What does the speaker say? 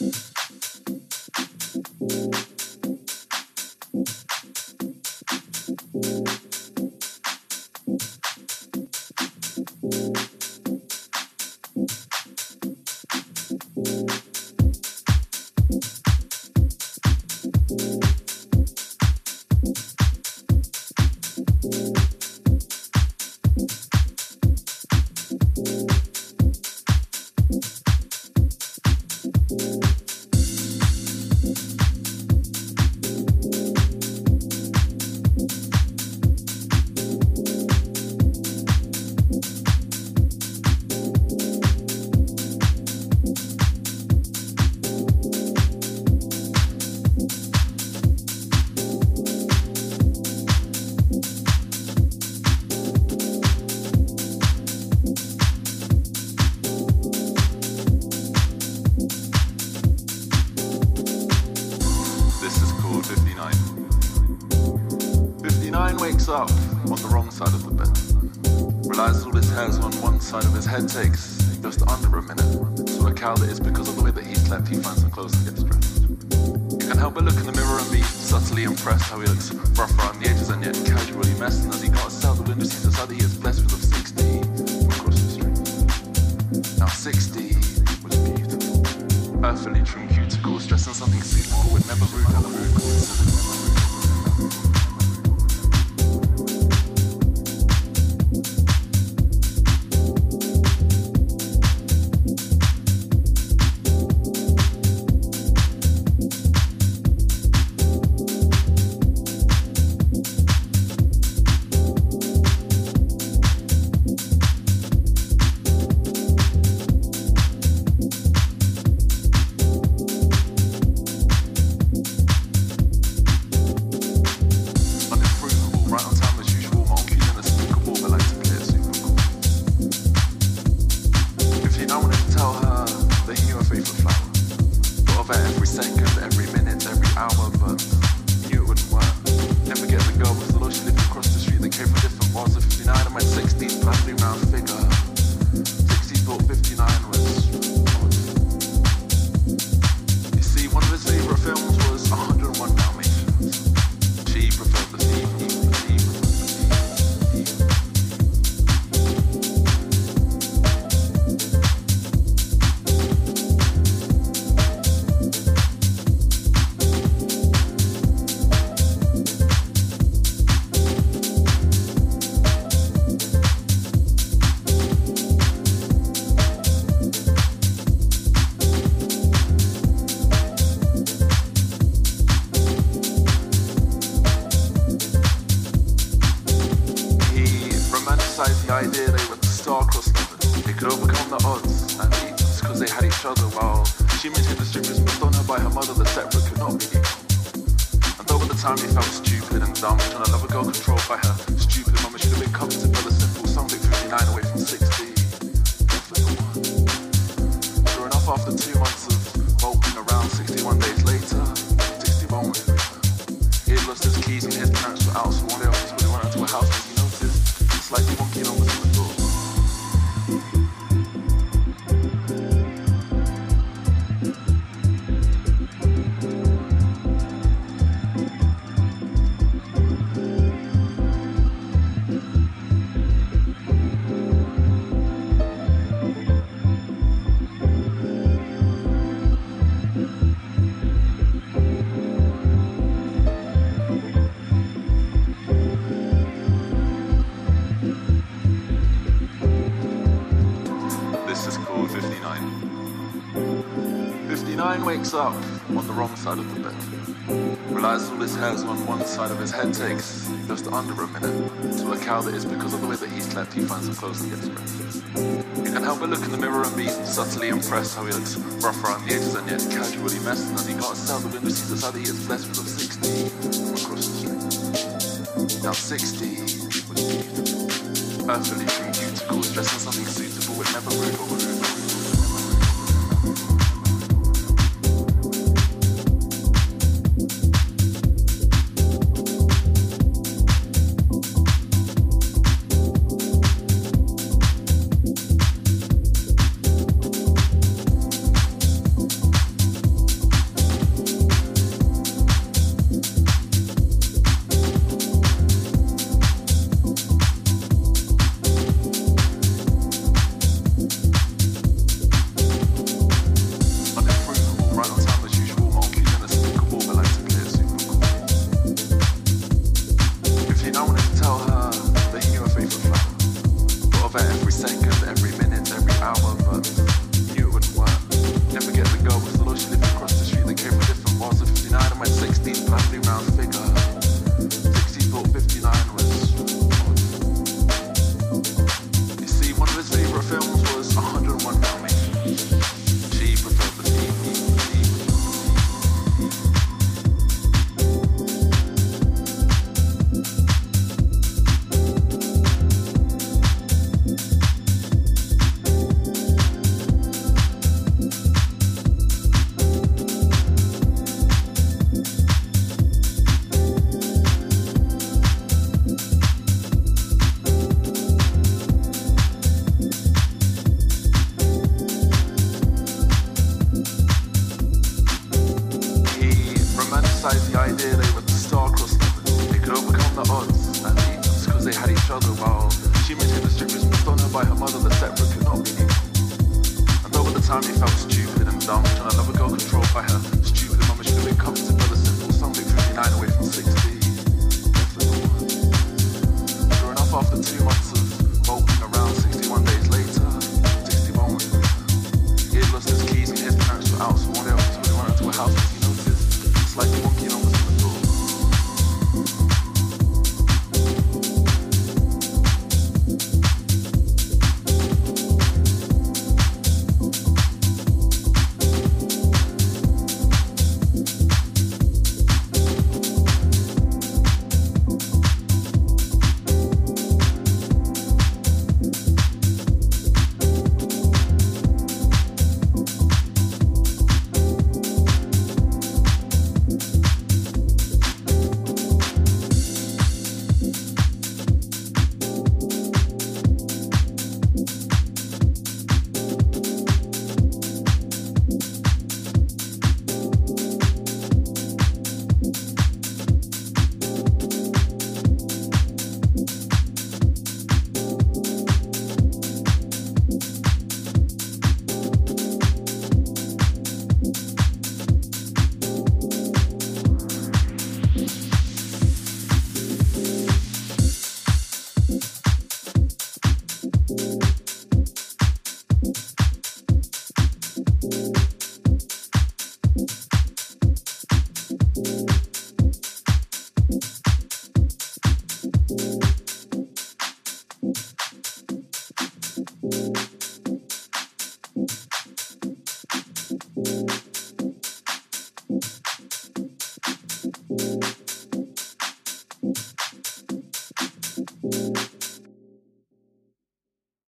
Head takes just under a minute to a cow that it's because of the way that he slept he finds some clothes and gets dressed. You can help but look in the mirror and be subtly impressed how he looks rough around the edges and yet casually messed, and as he glances out the window sees the side that he is blessed with of 60 across the street. Now 60 was beautiful, earthily true cuticles dressed in something suitable with never rude and rude coincidence. Up on the wrong side of the bed, realizes all his hairs on one side of his head takes just under a minute to a cow that is because of the way that he slept he finds some clothes and gets dressed. You can help but look in the mirror and be subtly impressed how he looks rough around the edges and yet casually messed, and as he glances out the window sees the side that he is blessed with of 60 across the street. Now 60 was beautiful, earthily true cuticles dressed in something suitable with never rude or rude. realized the idea they were star-crossed them. They could overcome the odds, at least, because they had each other, while she maintained the strict respect on her by her mother, the separate could not be equal. And over the time he felt stupid and dumb, trying to love a girl controlled by her